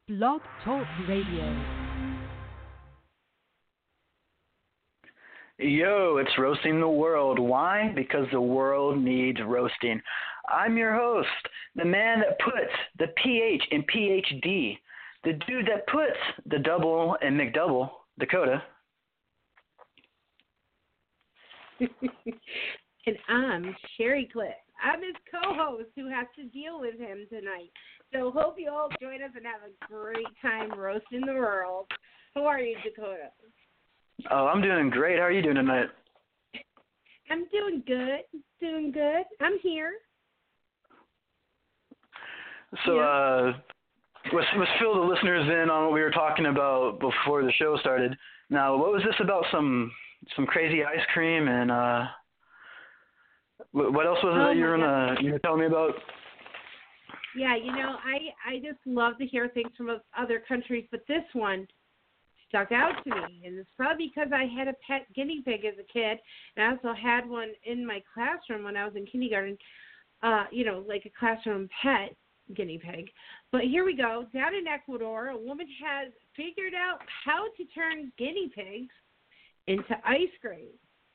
Blog Talk Radio. Yo, it's Roasting the World. Why? Because the world needs roasting. I'm your host, the man that puts the PH in PhD, the dude that puts the double in McDouble, Dakota. And I'm Sherry Cliff. I'm his co-host who has to deal with him tonight. So hope you all join us and have a great time roasting the world. How are you, Dakota? Oh, I'm doing great. How are you doing tonight? I'm doing good. Doing good. I'm here. So, let's fill the listeners in on what we were talking about before the show started. Now, what was this about some crazy ice cream and what else was it that you were telling me about? Yeah, I just love to hear things from other countries, but this one stuck out to me, and it's probably because I had a pet guinea pig as a kid, and I also had one in my classroom when I was in kindergarten, like a classroom pet guinea pig. But here we go. Down in Ecuador, a woman has figured out how to turn guinea pigs into ice cream.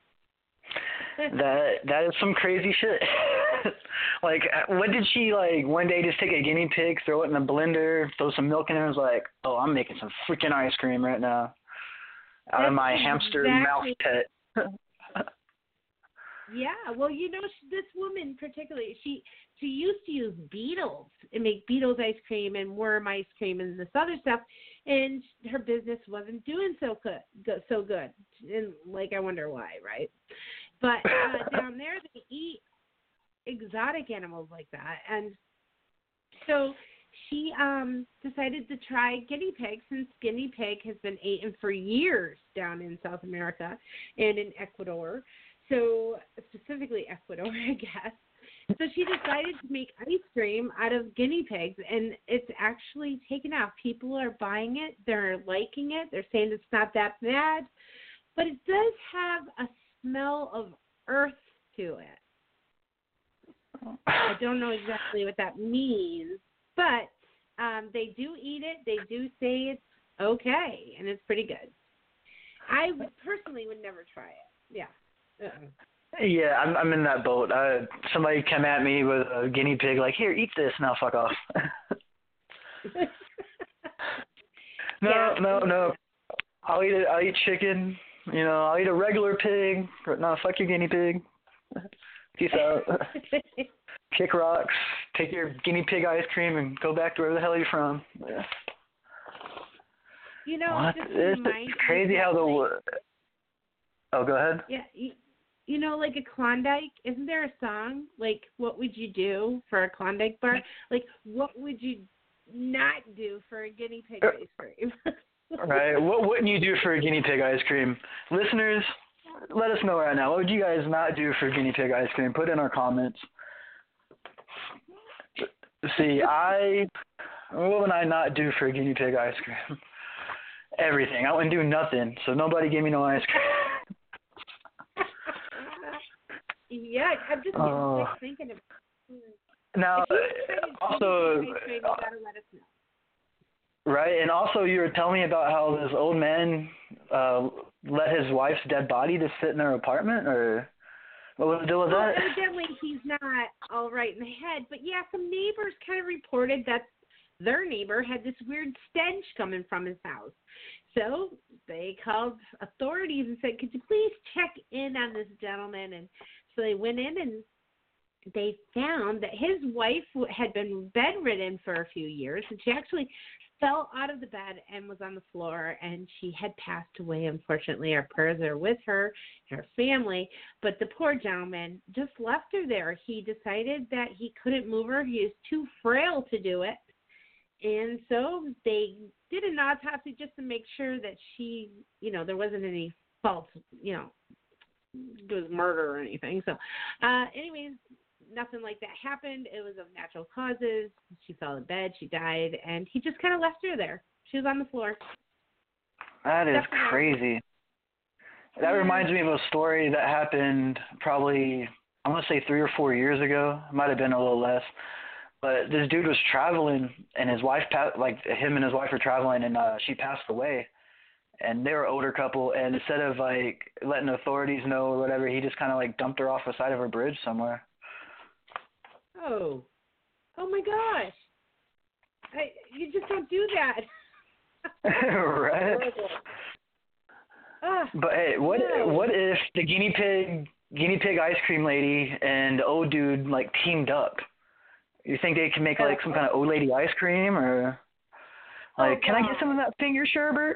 That is some crazy shit. Like, what did she, one day just take a guinea pig, throw it in a blender, throw some milk in it, and was like, oh, I'm making some freaking ice cream right now out of my hamster mouse pet. Yeah, well, this woman particularly, she used to use beetles and make beetles ice cream and worm ice cream and this other stuff, and her business wasn't doing so good. And I wonder why, right? But down there they eat exotic animals like that, and so she decided to try guinea pig, since guinea pig has been eaten for years down in South America and in Ecuador. So specifically Ecuador, I guess. So she decided to make ice cream out of guinea pigs, and it's actually taken off. People are buying it. They're liking it. They're saying it's not that bad. But it does have a smell of earth to it. I don't know exactly what that means, but they do eat it. They do say it's okay, and it's pretty good. I personally would never try it. Yeah. Yeah, I'm in that boat. Somebody come at me with a guinea pig, like, here, eat this. Now, fuck off. No. I'll eat it. I'll eat chicken. I'll eat a regular pig. No, fuck your guinea pig. Peace out. Kick rocks. Take your guinea pig ice cream and go back to where the hell you're from. Yeah. What? It's crazy how Oh, go ahead. Yeah. Like a Klondike, isn't there a song, what would you do for a Klondike bar? What would you not do for a guinea pig ice cream? Right. What wouldn't you do for a guinea pig ice cream? Listeners, let us know right now. What would you guys not do for guinea pig ice cream? Put in our comments. See, what would I not do for a guinea pig ice cream? Everything. I wouldn't do nothing, so nobody give me no ice cream. Yeah, I'm just thinking of it. Now, also, you gotta let us know. Right, and also you were telling me about how this old man let his wife's dead body to sit in their apartment, or what was the deal with that? Evidently he's not all right in the head, but yeah, some neighbors kind of reported that their neighbor had this weird stench coming from his house. So they called authorities and said, could you please check in on this gentleman? And so they went in and they found that his wife had been bedridden for a few years, and she actually fell out of the bed and was on the floor, and she had passed away. Unfortunately, our prayers are with her and her family, but the poor gentleman just left her there. He decided that he couldn't move her. He was too frail to do it, and so they did an autopsy just to make sure that she, there wasn't any false, it was murder or anything. So, anyways, nothing like that happened. It was of natural causes. She fell in bed. She died, and he just kind of left her there. She was on the floor. That is crazy. That reminds me of a story that happened probably, I want to say 3 or 4 years ago. It might have been a little less. But this dude was traveling, and his wife, him and his wife were traveling, and she passed away. And they were an older couple, and instead of like letting the authorities know or whatever, he just kind of like dumped her off the side of a bridge somewhere. Oh my gosh! You just don't do that. Right. But hey, what if the guinea pig ice cream lady and the old dude like teamed up? You think they can make like some kind of old lady ice cream, or like, can I get some of that finger sherbet?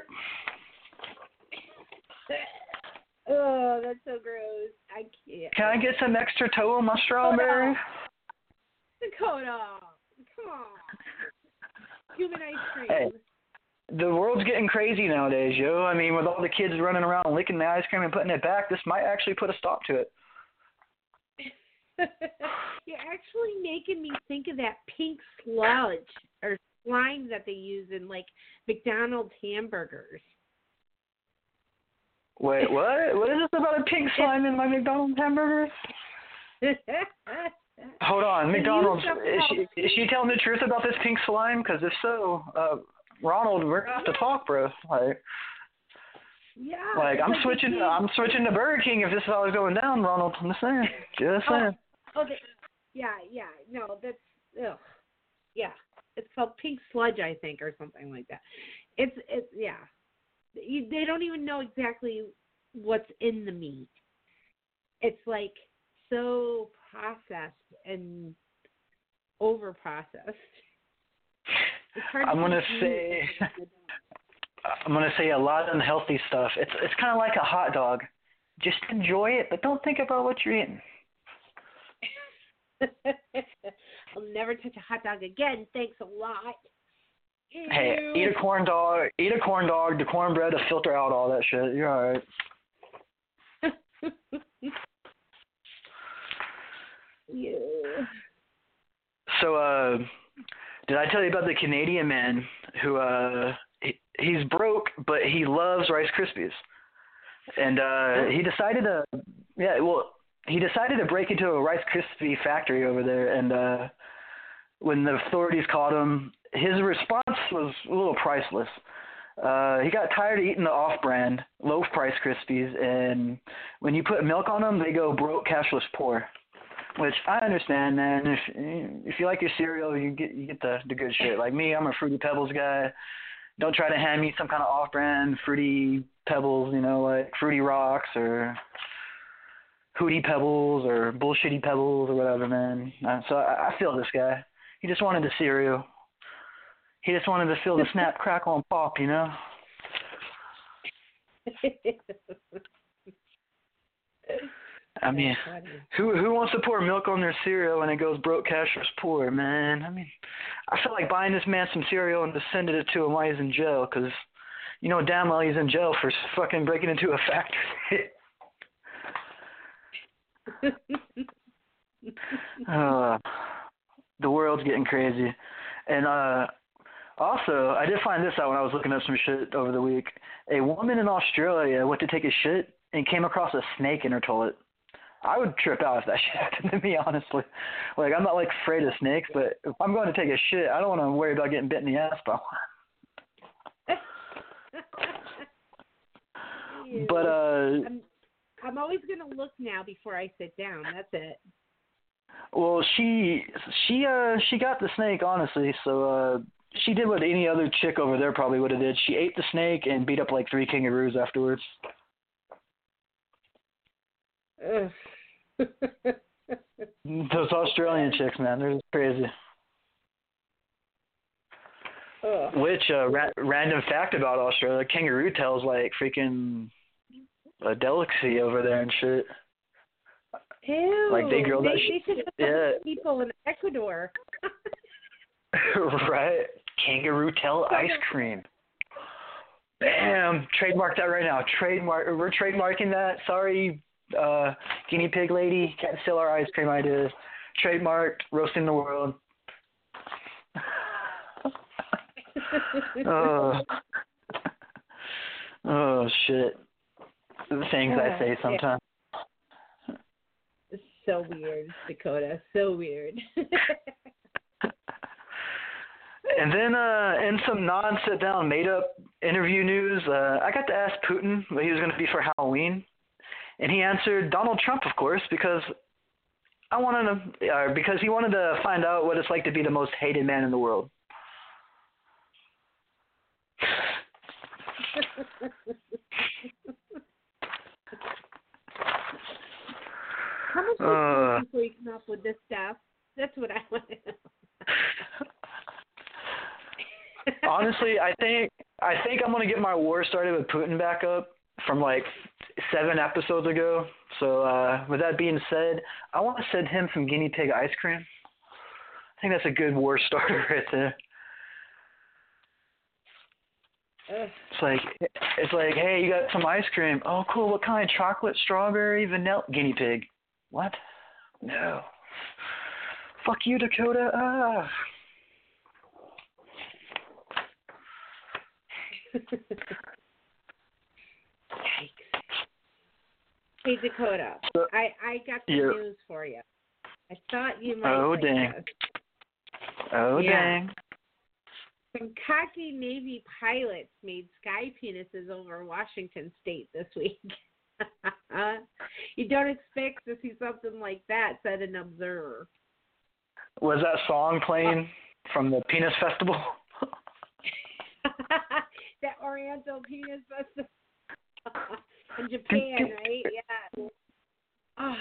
Oh, that's so gross. I can't. Can I get some extra toe on my strawberry? Dakota, come on. Human ice cream. Hey, the world's getting crazy nowadays, yo. I mean, with all the kids running around licking the ice cream and putting it back, this might actually put a stop to it. You're actually making me think of that pink sludge or slime that they use in like McDonald's hamburgers. Wait, what? What is this about a pink slime in my McDonald's hamburgers? Hold on, McDonald's, is she telling the truth about this pink slime? Because if so, Ronald, we're gonna have to talk, bro. I'm switching to Burger King if this is how it's going down, Ronald. I'm just saying. No, that's it's called pink sludge, I think, or something like that. They don't even know exactly what's in the meat. It's like so processed and over processed. I'm gonna say a lot of unhealthy stuff. It's kind of like a hot dog. Just enjoy it, but don't think about what you're eating. I'll never touch a hot dog again. Thanks a lot. Ew. Hey, eat a corn dog. The cornbread will filter out all that shit. You're all right. Yeah. So, did I tell you about the Canadian man who he's broke, but he loves Rice Krispies, and he decided to break into a Rice Krispie factory over there, and when the authorities caught him, his response was a little priceless. He got tired of eating the off-brand, low-price Krispies, and when you put milk on them, they go broke, cashless, poor. Which I understand, man. If you like your cereal, you get the good shit. Like me, I'm a Fruity Pebbles guy. Don't try to hand me some kind of off-brand Fruity Pebbles, like Fruity Rocks or Hootie Pebbles or Bullshitty Pebbles or whatever, man. So I feel this guy. He just wanted the cereal. He just wanted to feel the snap, crackle, and pop, I mean, who wants to pour milk on their cereal when it goes broke, cashless, poor, man? I mean, I feel like buying this man some cereal and just sending it to him while he's in jail, because damn well he's in jail for fucking breaking into a factory. The world's getting crazy. And also, I did find this out when I was looking up some shit over the week. A woman in Australia went to take a shit and came across a snake in her toilet. I would trip out if that shit happened to me, honestly. Like, I'm not, afraid of snakes, but if I'm going to take a shit, I don't want to worry about getting bit in the ass by one. But, I'm always going to look now before I sit down. That's it. Well, she got the snake, honestly, so she did what any other chick over there probably would have did. She ate the snake and beat up 3 kangaroos afterwards. Ugh. Those Australian chicks, man, they're just crazy. Ugh. Which, random fact about Australia, kangaroo tail's freaking a delicacy over there and shit. Ew. They grill that shit. They should have people in Ecuador. Right? Kangaroo tail ice cream. Bam! Trademark that right now. We're trademarking that. Sorry, guinea pig lady. Can't steal our ice cream ideas. Trademarked. Roasting the world. Oh, shit. The things I say sometimes. It's so weird, Dakota. So weird. And then in some non-sit-down, made-up interview news, I got to ask Putin what he was going to be for Halloween, and he answered Donald Trump, of course, because because he wanted to find out what it's like to be the most hated man in the world. How much do you before you come up with this stuff? That's what I want to know. Honestly, I think I'm gonna get my war started with Putin back up from like 7 episodes ago. So with that being said, I want to send him some guinea pig ice cream. I think that's a good war starter right there. It's like, hey, you got some ice cream. Oh, cool. What kind? Chocolate, strawberry, vanilla, guinea pig. What? No. Fuck you, Dakota. Ah. Hey, Dakota, I got some news for you. I thought you might like this. Oh, dang. Some cocky Navy pilots made sky penises over Washington State this week. You don't expect to see something like that, said an observer. Was that song playing from the Penis Festival? That Oriental Penis Festival in Japan, right? Yeah.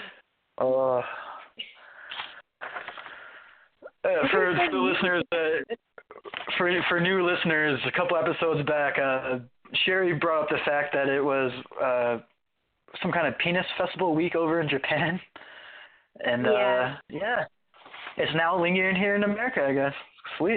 For the listeners, for new listeners, a couple episodes back, Sherry brought up the fact that it was some kind of penis festival week over in Japan, and it's now lingering here in America, I guess. Sweet.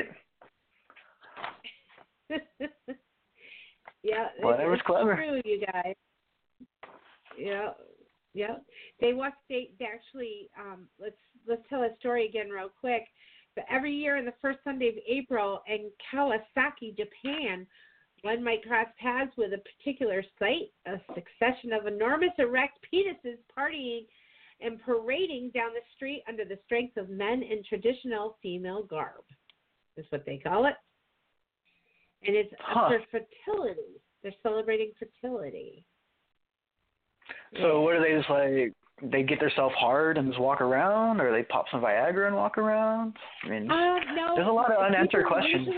Yeah, whatever's clever. True, you guys. Yeah. They actually. Let's tell a story again real quick. But every year on the first Sunday of April in Kawasaki, Japan, one might cross paths with a particular site, a succession of enormous erect penises partying and parading down the street under the strength of men in traditional female garb. That's what they call it. And it's for fertility. They're celebrating fertility. So what are they just like? They get themselves hard and just walk around, or they pop some Viagra and walk around? I mean, no, there's a lot of unanswered questions.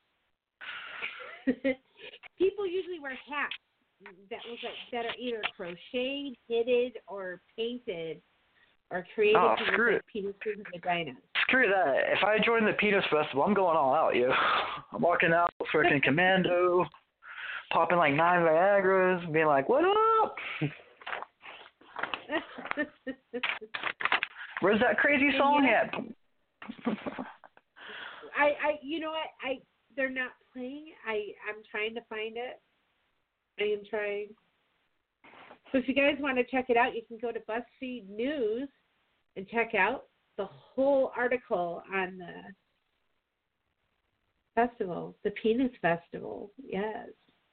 People usually wear hats that are either crocheted, knitted, or painted, or created to look like penises and vaginas. Screw that. If I join the Penis Festival, I'm going all out, yo. I'm walking out freaking commando, popping like 9 Viagras, being like, what up? Where's that crazy song at? You know what? They're not playing. I'm trying to find it. I am trying. So if you guys want to check it out, you can go to BuzzFeed News and check out the whole article on the festival, the Penis Festival. Yes.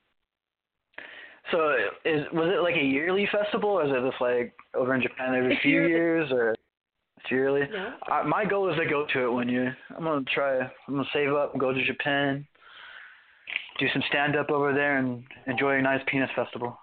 So was it like a yearly festival, or is it just like over in Japan every few years, or it's yearly? No. My goal is to go to it one year. I'm gonna save up and go to Japan, do some stand up over there, and enjoy a nice penis festival.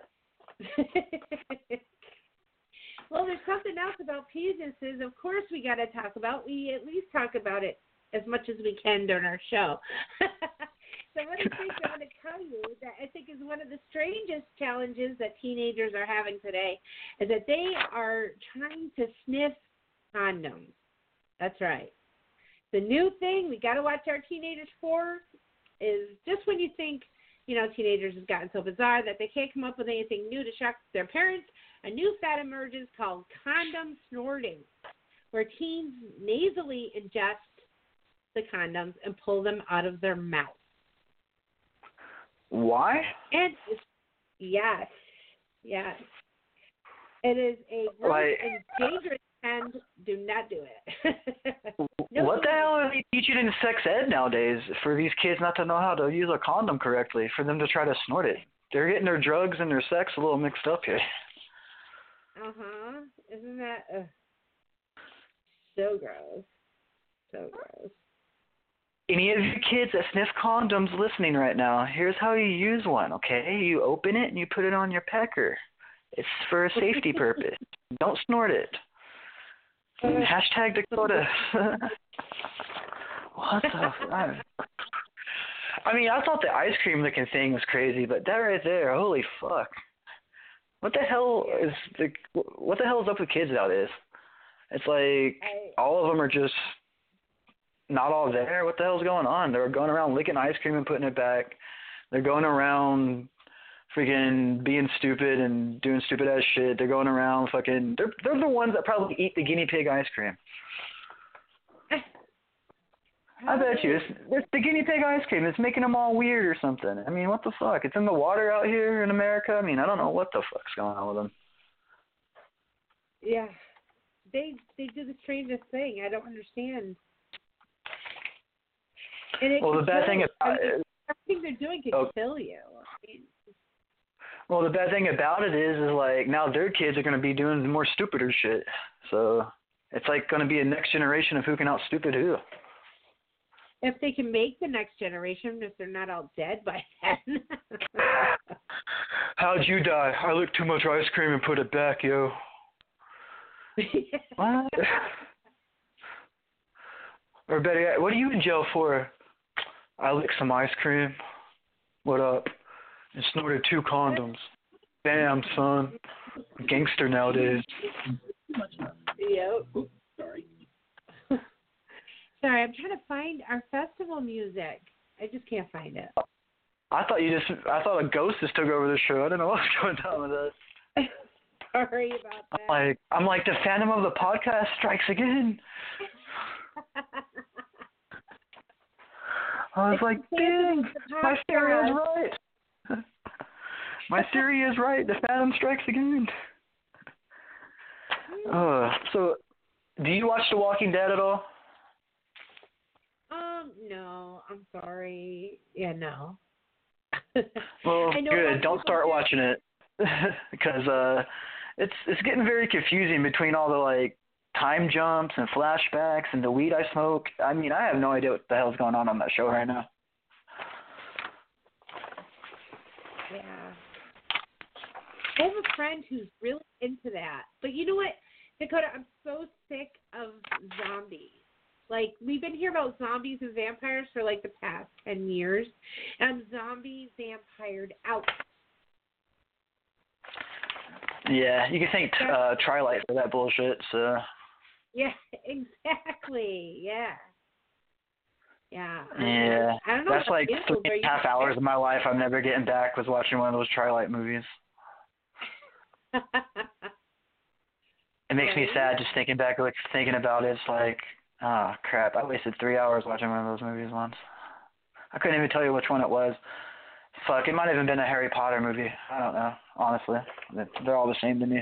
Well, there's something else about penises. Of course, we got to talk about. We at least talk about it as much as we can during our show. So one of the things I want to tell you that I think is one of the strangest challenges that teenagers are having today is that they are trying to sniff condoms. That's right. The new thing we got to watch our teenagers for is just when you think, teenagers have gotten so bizarre that they can't come up with anything new to shock their parents, a new fad emerges called condom snorting, where teens nasally ingest the condoms and pull them out of their mouth. Why? And yes. It is a gross and dangerous trend. Do not do it. What the hell are they teaching in sex ed nowadays for these kids not to know how to use a condom correctly, for them to try to snort it? They're getting their drugs and their sex a little mixed up here. Uh-huh. Isn't that so gross? So gross. Any of you kids that sniff condoms listening right now, here's how you use one, okay? You open it and you put it on your pecker. It's for a safety purpose. Don't snort it. Hashtag Dakota. What the fuck? I mean, I thought the ice cream licking thing was crazy, but that right there, holy fuck. What the hell is up with kids nowadays? It's like all of them are just not all there. What the hell's going on? They're going around licking ice cream and putting it back. They're going around freaking being stupid and doing stupid ass shit. They're going around fucking. They're the ones that probably eat the guinea pig ice cream. I bet you it's the guinea pig ice cream. It's making them all weird or something. I mean, what the fuck? It's in the water out here in America. I mean, I don't know what the fuck's going on with them. Yeah, they do the strangest thing. I don't understand. And well, the bad thing about everything they're doing can kill you. I mean, well, the bad thing about it is like now their kids are going to be doing more stupider shit. So it's like going to be a next generation of who can out stupid who. If they can make the next generation, if they're not all dead by then. How'd you die? I licked too much ice cream and put it back, yo. What? Or better yet, what are you in jail for? I licked some ice cream. What up? And snorted 2 condoms. Damn, son. Gangster nowadays. Yep. Sorry. Sorry, I'm trying to find our festival music. I just can't find it. I thought a ghost just took over the show. I don't know what's going on with that. Sorry about that. I'm like the Phantom of the podcast strikes again. I was like, dang, my theory is right. My theory is right. The Phantom strikes again. So, do you watch The Walking Dead at all? No, I'm sorry. Yeah, no. Well, good. Don't start watching it because it's getting very confusing between all the like time jumps and flashbacks and the weed I smoke. I mean, I have no idea what the hell's going on that show right now. Yeah. I have a friend who's really into that. But you know what, Dakota, I'm so sick of zombies. Like, we've been hearing about zombies and vampires for, like, the past 10 years. And I'm zombie vampired out. Yeah, you can thank Trilight for that bullshit, so. Yeah, exactly. Yeah. Yeah. Yeah. I don't know. That's like 3.5 hours of my life I'm never getting back was watching one of those Trilight movies. It makes me sad just thinking back, like, thinking about it. It's like, oh, crap, I wasted 3 hours watching one of those movies once. I couldn't even tell you which one it was. Fuck, it might have even been a Harry Potter movie. I don't know, honestly. They're all the same to me.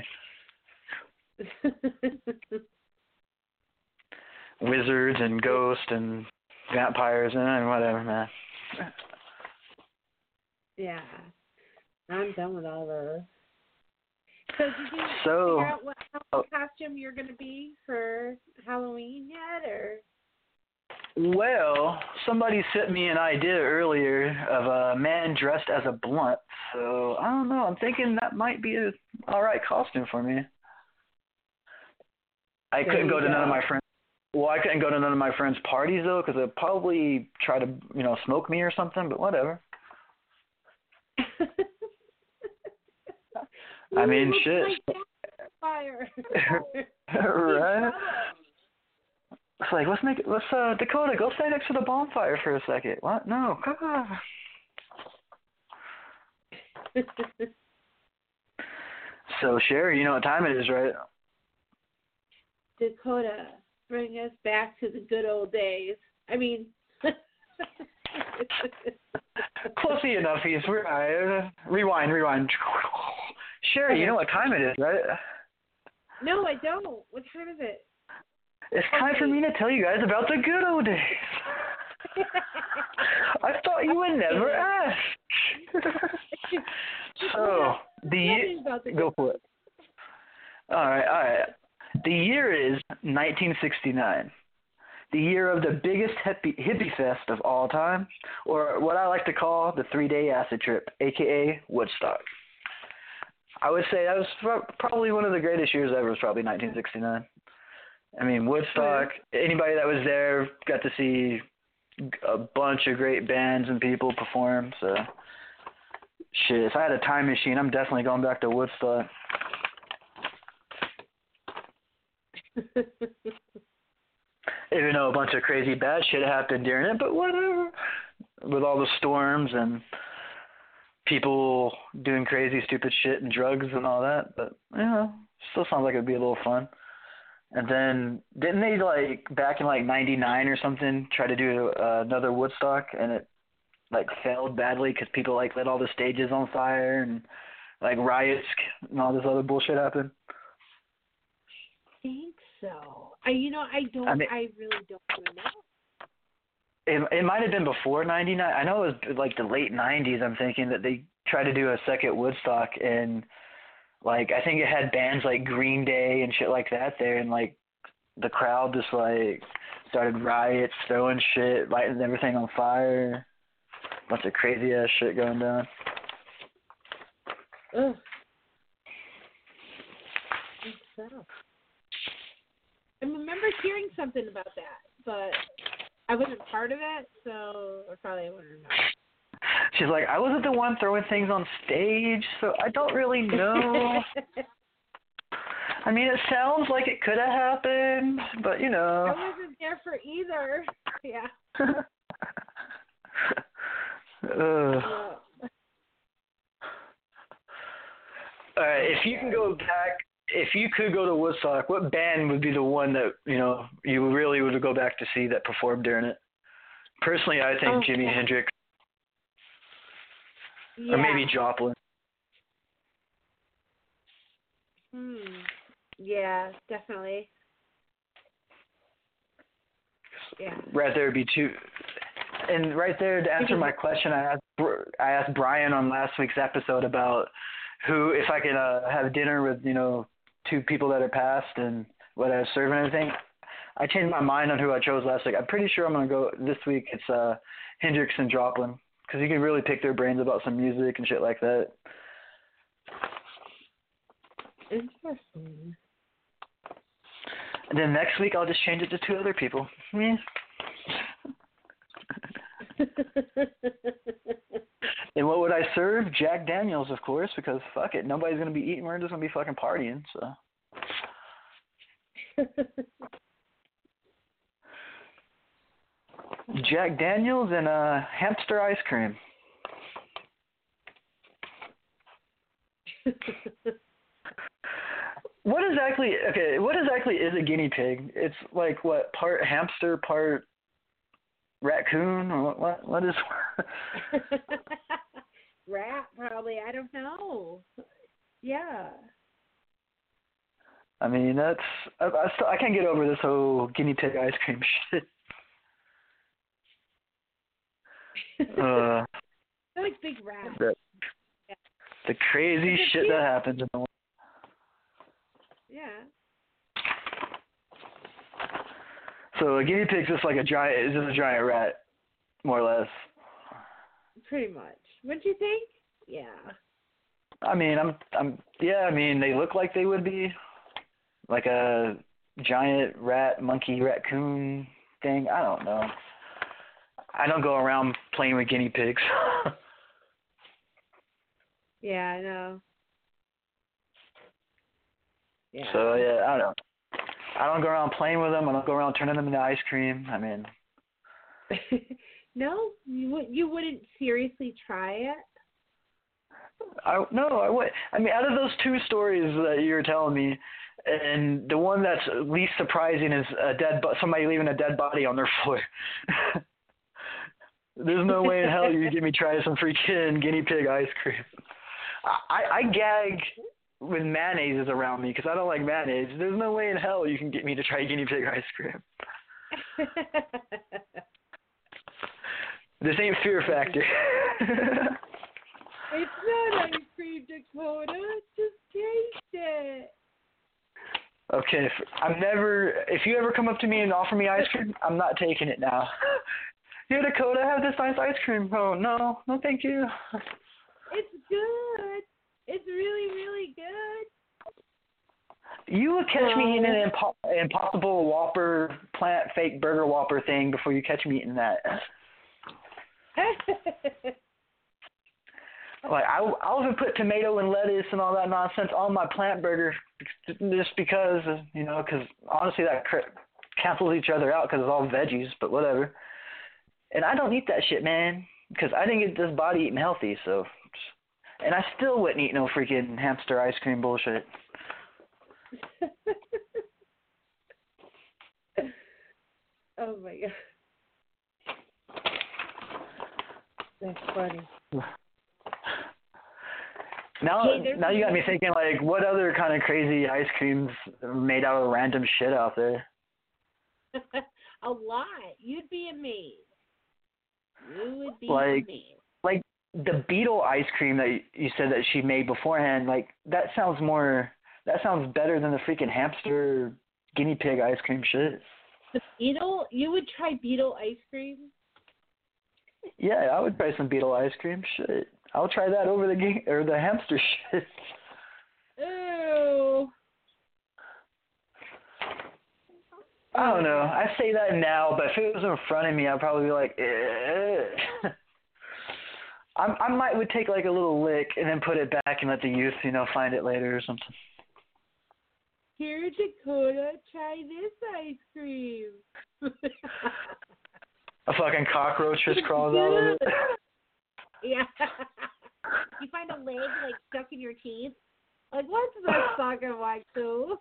Wizards and ghosts and vampires and whatever, man. Yeah. I'm done with all those. So did you figure out what costume you're going to be for Halloween yet, or? Well, somebody sent me an idea earlier of a man dressed as a blunt, so I don't know. I'm thinking that might be a all right costume for me. I couldn't go to none of my friends. Well, I couldn't go to none of my friends' parties though, because they'd probably try to, smoke me or something. But whatever. I mean, shit. Fire. Right? It's like, let's Dakota, go stay next to the bonfire for a second. What? No. So, Sherry, you know what time it is, right? Dakota, bring us back to the good old days. I mean... Close enough, rewind. Sherry, you know what time it is, right? No, I don't. What time is it? It's time for me to tell you guys about the good old days. I thought you would never ask. So, go for it. All right. The year is 1969. the year of the biggest hippie fest of all time, or what I like to call the 3-day acid trip, aka Woodstock. I would say that was probably one of the greatest years ever. Was probably 1969. I mean, Woodstock. Anybody that was there got to see a bunch of great bands and people perform. So, shit, if I had a time machine, I'm definitely going back to Woodstock. Even though a bunch of crazy bad shit happened during it, but whatever. With all the storms and people doing crazy, stupid shit and drugs and all that, but still sounds like it'd be a little fun. And then didn't they back in 99 or something try to do another Woodstock, and it failed badly because people lit all the stages on fire and riots and all this other bullshit happened? I think so. I really don't know. It might have been before 99. I know it was the late 90s. I'm thinking that they tried to do a second Woodstock, and I think it had bands like Green Day and shit like that there, and the crowd just started riots, throwing shit, lighting everything on fire, bunch of crazy ass shit going down. Ugh. So. I remember hearing something about that, but I wasn't part of it, so I probably wouldn't know. She's like, I wasn't the one throwing things on stage, so I don't really know. I mean, it sounds like it could have happened, but I wasn't there for either. Yeah. All right, if you could go to Woodstock, what band would be the one that, you really would go back to see that performed during it? Personally, I think Jimi Hendrix. Yeah. Or maybe Joplin. Yeah, definitely. Yeah. Right there would be two. And right there, to answer my question, I asked Brian on last week's episode about if I could have dinner with, two people that are passed and what I was serving and everything. I changed my mind on who I chose last week. I'm pretty sure I'm going to go this week. It's Hendrix and Joplin, because you can really pick their brains about some music and shit like that. Interesting. And then next week I'll just change it to two other people. Yeah. And what would I serve? Jack Daniels, of course, because fuck it, nobody's gonna be eating. We're just gonna be fucking partying. So. Jack Daniels and hamster ice cream. What exactly is a guinea pig? It's what, part hamster, part raccoon, or what is? Rat, probably. I don't know. Yeah. I mean, I can't get over this whole guinea pig ice cream shit. I like big rats. The crazy shit that happens in the world. Yeah. So a guinea pig's just a giant rat, more or less. Pretty much. What'd you think? Yeah. I mean, I mean, they look like they would be like a giant rat, monkey, raccoon thing. I don't know. I don't go around playing with guinea pigs. Yeah, I know. Yeah. So yeah, I don't know. I don't go around playing with them. I don't go around turning them into ice cream. I mean. No, you wouldn't seriously try it? I would. I mean, out of those two stories that you're telling me, and the one that's least surprising is somebody leaving a dead body on their floor. There's no way in hell you get me try some freaking guinea pig ice cream. I gag when mayonnaise is around me because I don't like mayonnaise. There's no way in hell you can get me to try guinea pig ice cream. This ain't Fear Factor. It's not ice cream, Dakota. Just taste it. Okay, if you ever come up to me and offer me ice cream, I'm not taking it now. Here, Dakota, have this nice ice cream. Oh, no, thank you. It's good. It's really, really good. You would catch me eating an Impossible Whopper plant fake burger Whopper thing before you catch me eating that. Like I'll even put tomato and lettuce and all that nonsense on my plant burger just because, because honestly that cancels each other out because it's all veggies, but whatever. And I don't eat that shit, man, because I didn't get this body eating healthy, so. And I still wouldn't eat no freaking hamster ice cream bullshit. Oh my god. That's funny. Now you got me thinking, like, what other kind of crazy ice creams are made out of random shit out there? A lot. You'd be amazed. You would be amazed. Like the beetle ice cream that you said that she made beforehand, like, that sounds better than the freaking hamster guinea pig ice cream shit. The beetle? You would try beetle ice cream? Yeah, I would try some beetle ice cream. Shit. I'll try that over the hamster shit. Ew. I don't know. I say that now, but if it was in front of me, I'd probably be like, eh. would take like a little lick and then put it back and let the youth, find it later or something. Here, Dakota, try this ice cream. A fucking cockroach just crawls out of it. Yeah. You find a leg like stuck in your teeth. Like, what's that fucking like, too?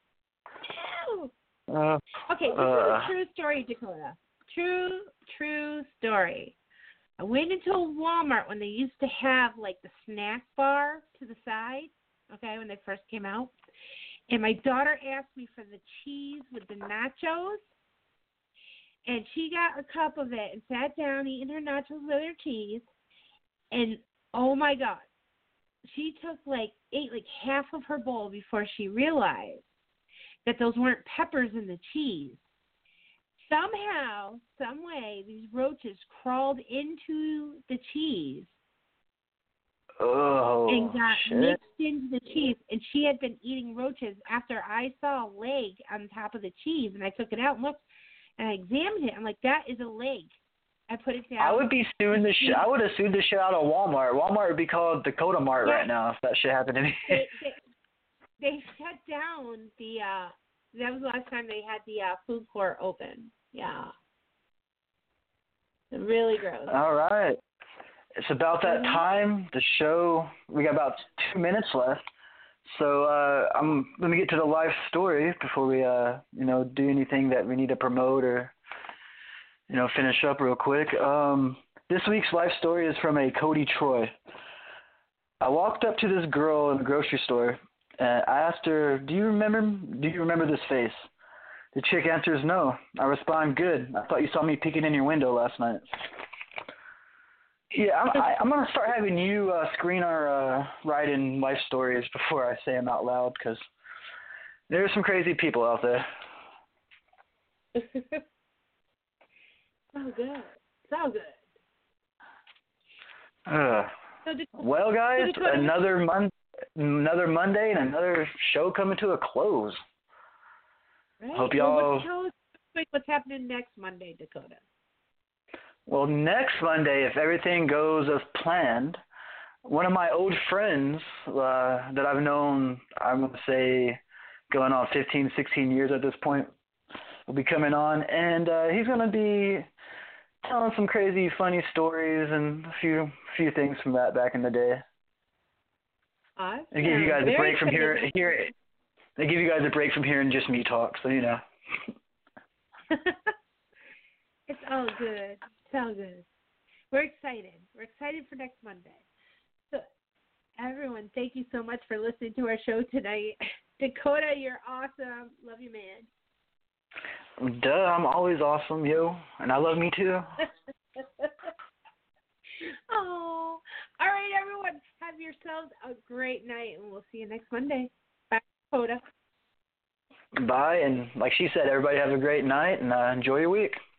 Okay, this is a true story, Dakota. True story. I went into a Walmart when they used to have like the snack bar to the side. Okay, when they first came out. And my daughter asked me for the cheese with the nachos. And she got a cup of it and sat down eating her nachos with her cheese. And, oh, my God, she ate half of her bowl before she realized that those weren't peppers in the cheese. Somehow, some way, these roaches crawled into the cheese. Oh, and got shit. mixed into the cheese, and she had been eating roaches after I saw a leg on top of the cheese, and I took it out and looked, and I examined it. I'm like, that is a leg. I put it down. I would be suing I would have sued the shit out of Walmart. Walmart would be called Dakota Mart right now if that shit happened to me. They shut down the. That was the last time they had the food court open. Yeah. Really gross. All right. It's about that time. The show, we got about 2 minutes left. So let me get to the life story before we, do anything that we need to promote or, finish up real quick. This week's life story is from a Cody Troy. I walked up to this girl in the grocery store and I asked her, do you remember this face? The chick answers no. I respond, good. I thought you saw me peeking in your window last night. Yeah, I'm going to start having you screen our write-in life stories before I say them out loud because there are some crazy people out there. So good. So good. Well, guys, another Monday and another show coming to a close. Right. Hope y'all... Tell us what's happening next Monday, Dakota. Well, next Monday, if everything goes as planned, one of my old friends that I've known, I'm going to say, going on 15, 16 years at this point, will be coming on, and he's going to be telling some crazy, funny stories and a few things from that back in the day. Awesome. They give you guys a break from here. They give you guys a break from hearing just me talk, so you know. It's all good. It's all good. We're excited. We're excited for next Monday. So, everyone, thank you so much for listening to our show tonight. Dakota, you're awesome. Love you, man. Duh, I'm always awesome, yo. And I love me, too. Oh, all right, everyone. Have yourselves a great night, and we'll see you next Monday. Bye, Dakota. Bye. And like she said, everybody have a great night and enjoy your week.